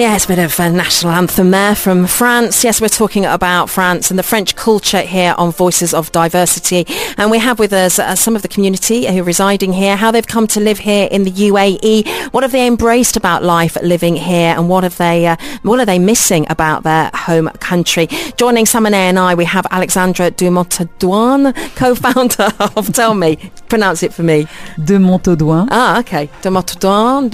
Yes, a bit of a national anthem there from France. Yes, we're talking about France and the French culture here on Voices of Diversity. And we have with us some of the community who are residing here, how they've come to live here in the UAE. What have they embraced about life living here, and what are they missing about their home country? Joining Samane and I, we have Alexandra de Montaudoin, co-founder of, tell me, pronounce it for me. De Montaudoin. Ah, okay. De Montaudoin,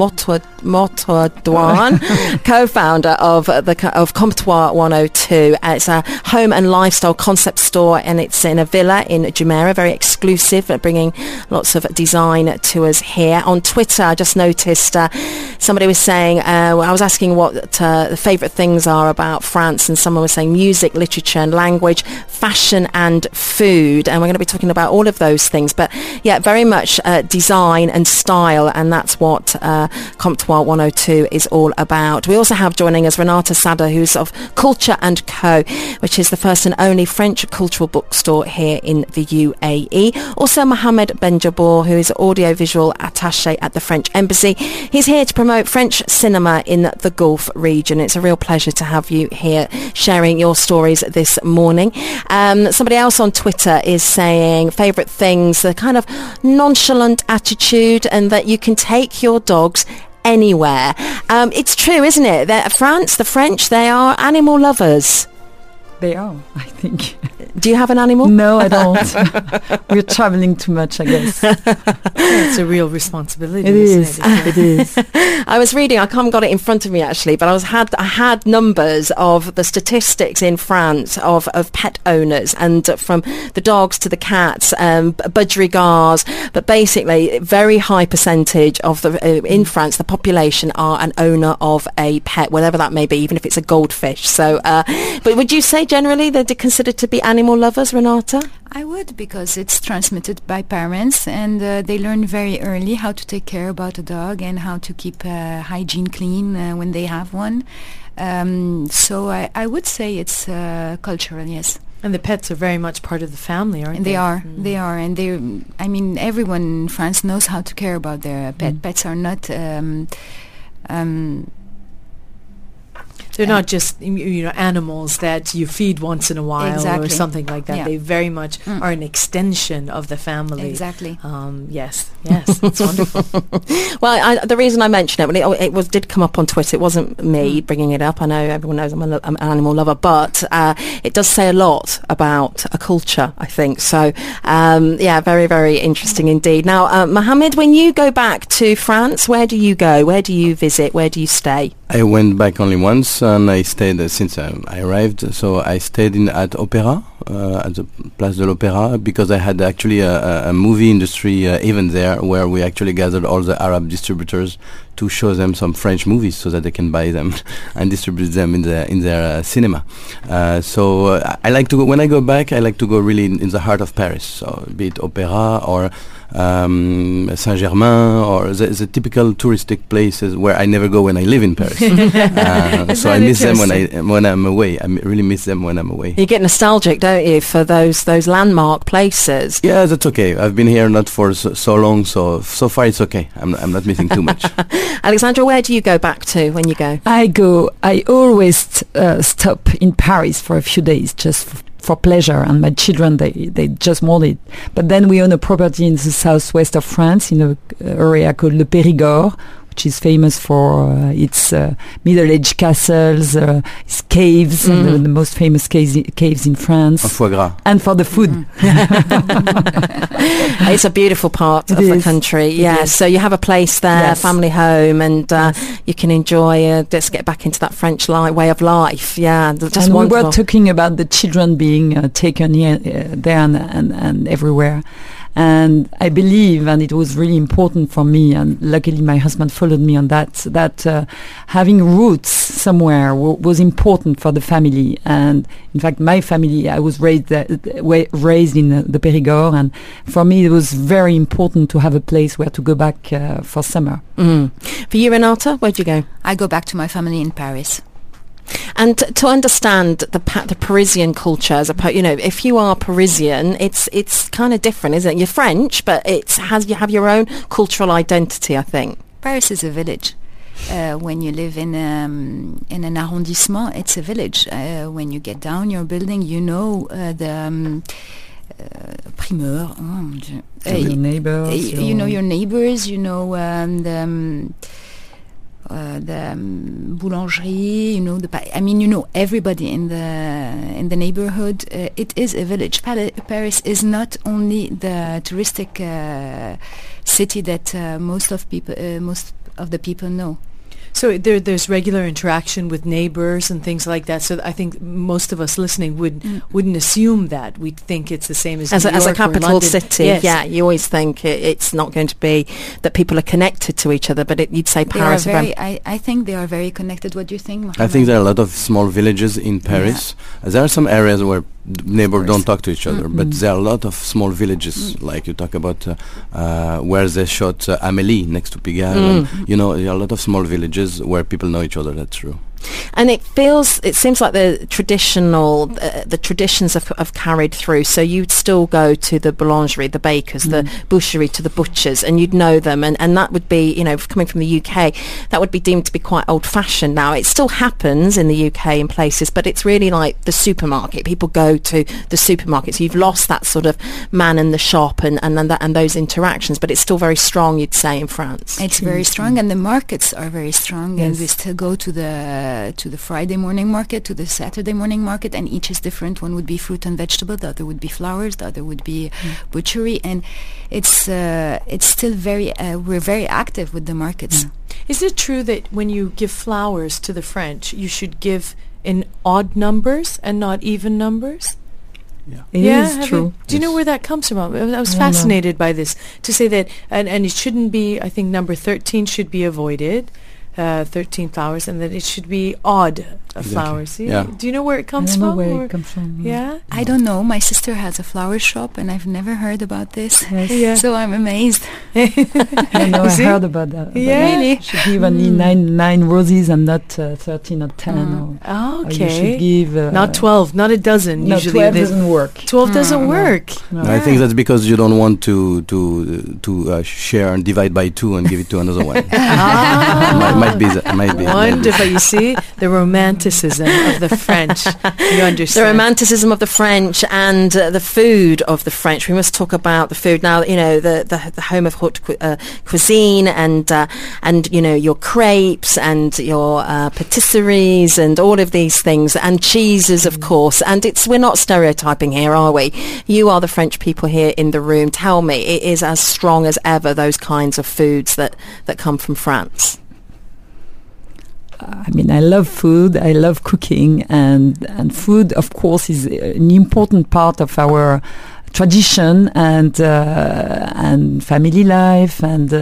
Montaudoin, co-founder of Comptoir 102. It's a home and lifestyle concept store, and it's in a villa in Jumeirah, very exclusive, bringing lots of design to us here. On Twitter, I just noticed somebody was saying, I was asking what the favourite things are about France, and someone was saying music, literature and language, fashion and food, and we're going to be talking about all of those things. But yeah, very much design and style, and that's what Comptoir 102 is all about. We also have joining us Renata Sada, who's of Culture & Co, which is the first and only French cultural bookstore here in the UAE. Also Mohamed Benjabour, who is audiovisual attaché at the French Embassy. He's here to promote French cinema in the Gulf region. It's a real pleasure to have you here sharing your stories this morning. Somebody else on Twitter is saying favourite things, the kind of nonchalant attitude, and that you can take your dogs anywhere. It's true, isn't it? The French, they are animal lovers. They are, I think. Do you have an animal? No, I don't. We're traveling too much, I guess. It's a real responsibility. It is. It is. I was reading, I haven't got it in front of me actually, but I had numbers of the statistics in France of pet owners, and from the dogs to the cats, budgerigars, but basically very high percentage of in France, the population are an owner of a pet, whatever that may be, even if it's a goldfish. So, but would you say generally they're considered to be animal lovers, Renata? I would, because it's transmitted by parents, and they learn very early how to take care about a dog and how to keep hygiene clean when they have one. So I would say it's cultural, yes. And the pets are very much part of the family, aren't and they? They are. They are. And I mean, everyone in France knows how to care about their pet. Pets are not... they're not just animals that you feed once in a while or something like that. Yeah. They very much are an extension of the family. Exactly. Yes, it's wonderful. Well, the reason I mentioned it did come up on Twitter. It wasn't me bringing it up. I know everyone knows I'm an animal lover, but it does say a lot about a culture, I think. So, very, very interesting indeed. Now, Mohamed, when you go back to France, where do you go? Where do you visit? Where do you stay? I went back only once, and I stayed since I arrived. So I stayed at Opéra, at the Place de l'Opéra, because I had actually a movie industry event there, where we actually gathered all the Arab distributors to show them some French movies so that they can buy them and distribute them in their cinema. So I like to go, when I go back, I like to go really in the heart of Paris. So be it Opéra or Saint-Germain, or the typical touristic places where I never go when I live in Paris. So I miss them when I'm away. I really miss them when I'm away. You get nostalgic, don't you, for those landmark places? Yeah, that's okay. I've been here not for so long, so far it's okay. I'm not missing too much. Alexandra, where do you go back to when you go? I always stop in Paris for a few days, just for pleasure, and my children, they just want it. But then we own a property in the southwest of France, in an area called Le Périgord, which is famous for its Middle-Age castles, its caves, the most famous caves in France. And foie gras. And for the food. It's a beautiful part of the country. Yeah, so you have a place there, family home, and you can enjoy, let's get back into that French way of life. Yeah, just and wonderful. We were talking about the children being taken here, there and everywhere. And I believe, and it was really important for me, and luckily my husband followed me on that having roots somewhere was important for the family. And in fact, my family, I was raised in the Périgord, and for me it was very important to have a place where to go back for summer. For you, Renata, where'd you go? I go back to my family in Paris. And to understand the Parisian culture, as if you are Parisian, it's kind of different, isn't it? You're French, but you have your own cultural identity, I think. Paris is a village. When you live in an arrondissement, it's a village. When you get down your building, you know the primeur. Oh, mon Dieu. Your neighbors. You know your neighbors. You know the boulangerie. You know you know everybody in the neighborhood. It is a village. Paris is not only the touristic city that most of the people know. So there's regular interaction with neighbors and things like that. So I think most of us listening wouldn't assume that. We'd think it's the same as New York a capital city. Yes. Yeah, you always think it's not going to be that people are connected to each other, but you'd say Paris. I think they are very connected. What do you think, Mohamed? I think there are a lot of small villages in Paris. Yeah. There are some areas where neighbors don't talk to each other, but there are a lot of small villages, like you talk about where they shot Amélie next to Pigalle. And, you know, there are a lot of small villages where people know each other. That's true. And it seems like the traditions have carried through. So you'd still go to the boulangerie, the bakers, the boucherie, to the butchers, and you'd know them. And that would be, you know, coming from the UK, that would be deemed to be quite old-fashioned now. It still happens in the UK in places, but it's really like the supermarket. People go to the supermarket. So you've lost that sort of man in the shop and those interactions, but it's still very strong, you'd say, in France. It's very strong, and the markets are very strong. Yes. And we still go to the Friday morning market, to the Saturday morning market, and each is different. One would be fruit and vegetable, the other would be flowers, the other would be butchery, and it's still we're very active with the markets. Is it true that when you give flowers to the French, you should give in odd numbers and not even numbers? Yeah, it is true. Do you know where that comes from? I was fascinated by this, to say that, and it shouldn't be, I think number 13 should be avoided. 13 flowers, and that it should be odd flowers. Yeah. Do you know where it comes from? I don't know where it comes from. Yeah? I don't know. My sister has a flower shop, and I've never heard about this. Yes. Yeah. So I'm amazed. I heard about that. Yeah. Really? You should give only 9 roses and not 13 or 10. Okay. Or you should give... not 12, not a dozen. No, usually 12 doesn't work. 12 doesn't work. No. I think that's because you don't want to share and divide by 2 and give it to another one. Might be. Wonderful. You see, the romanticism of the French. You understand. The romanticism of the French and the food of the French. We must talk about the food now. You know, the home of haute cuisine, and you know, your crepes and your patisseries and all of these things, and cheeses, of course. And we're not stereotyping here, are we? You are the French people here in the room. Tell me, it is as strong as ever, those kinds of foods that come from France? I mean, I love food. I love cooking, and food, of course, is an important part of our tradition and family life. And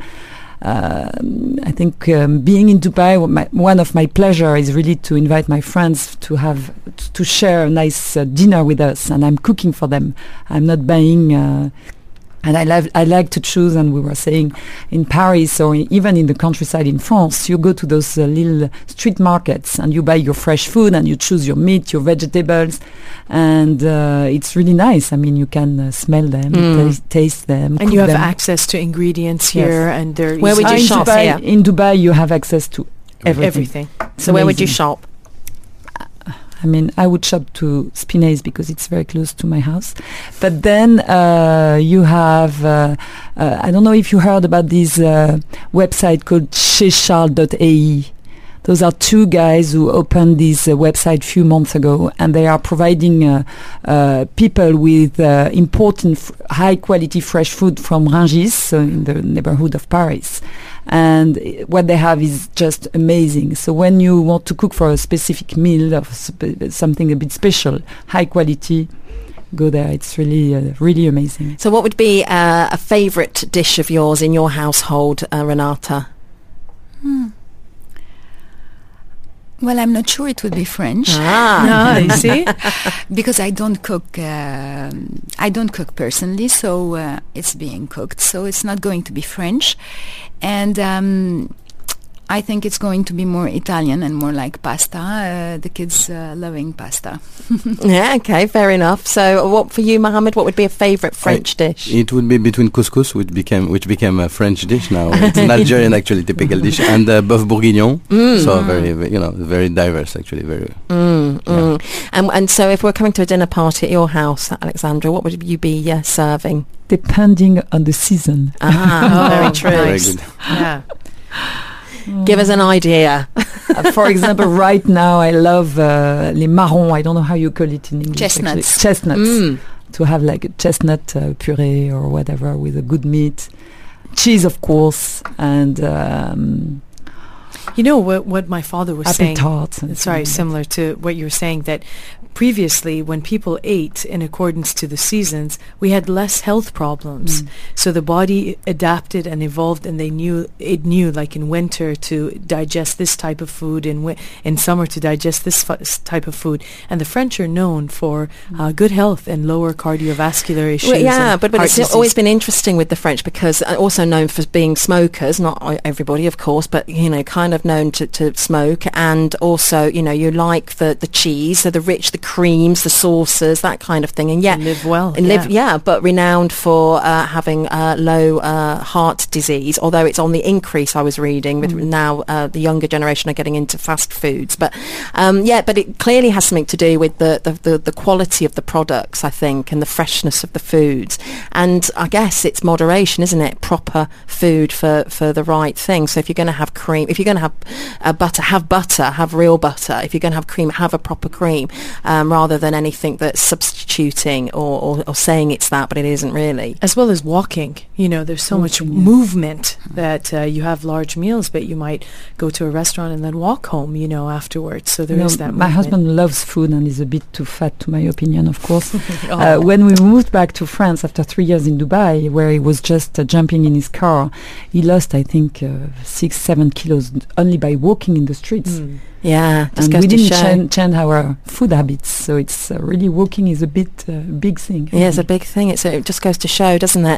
I think being in Dubai, one of my pleasure is really to invite my friends to share a nice dinner with us, and I'm cooking for them. I'm not buying. And I like to choose, and we were saying in Paris or even in the countryside in France, you go to those little street markets and you buy your fresh food and you choose your meat, your vegetables, and it's really nice. I mean, you can smell them, taste them, and you have them. Access to ingredients here, and they're where would you shop here? In Dubai, you have access to everything. So where would you shop? I mean, I would shop to Spinays because it's very close to my house. But then you have, I don't know if you heard about this website called chescharles.ai. Those are 2 guys who opened this website a few months ago, and they are providing people with important high-quality fresh food from Rungis, so in the neighborhood of Paris. And what they have is just amazing. So when you want to cook for a specific meal or something a bit special, high quality, go there. It's really, really amazing. So what would be a favorite dish of yours in your household, Renata? Well, I'm not sure it would be French. No, you see? Because I don't cook personally, so it's being cooked. So it's not going to be French. And I think it's going to be more Italian and more like pasta. The kids loving pasta. Yeah, okay, fair enough. So what for you, Mohammed, what would be a favourite French dish? It would be between couscous, which became a French dish now. It's an Algerian, actually, typical dish, and bœuf bourguignon. So very diverse, actually. And so if we're coming to a dinner party at your house, Alexandra, what would you be serving? Depending on the season. Very true. Very good. Yeah. Give us an idea. For example, right now I love les marrons. I don't know how you call it in English. Chestnuts. Chestnuts. To have like a chestnut puree or whatever with a good meat. Cheese, of course, and You know what my father was apple saying? tarts. Sorry, similar to what you were saying, that previously when people ate in accordance to the seasons, we had less health problems. So the body adapted and evolved, and it knew like in winter to digest this type of food, in summer to digest this type of food. And the French are known for good health and lower cardiovascular issues. Well, yeah, but heart it's disease. always been interesting with the French because also known for being smokers, not everybody, of course, but, kind of known to smoke. And also, you like the cheese, so the rich, the creams, the sauces, that kind of thing. And live well. But renowned for having low heart disease, although it's on the increase, I was reading, with now the younger generation are getting into fast foods. But but it clearly has something to do with the quality of the products, I think, and the freshness of the foods. And I guess it's moderation, isn't it? Proper food for the right thing. So if you're going to have cream, if you're going to have butter, have real butter. If you're going to have cream, have a proper cream, rather than anything that's substituting or saying it's that, but it isn't really. As well as walking. There's so much movement that you have large meals, but you might go to a restaurant and then walk home, afterwards. So there is that My movement. husband loves food and is a bit too fat, to my opinion, of course. When we moved back to France after 3 years in Dubai, where he was just jumping in his car, he lost, I think, 6-7 kilos only by walking in the streets. Yeah, just And goes we to didn't show. change our food habits, so it's really walking is a bit big thing. Yeah, it's a big thing. It just goes to show, doesn't it?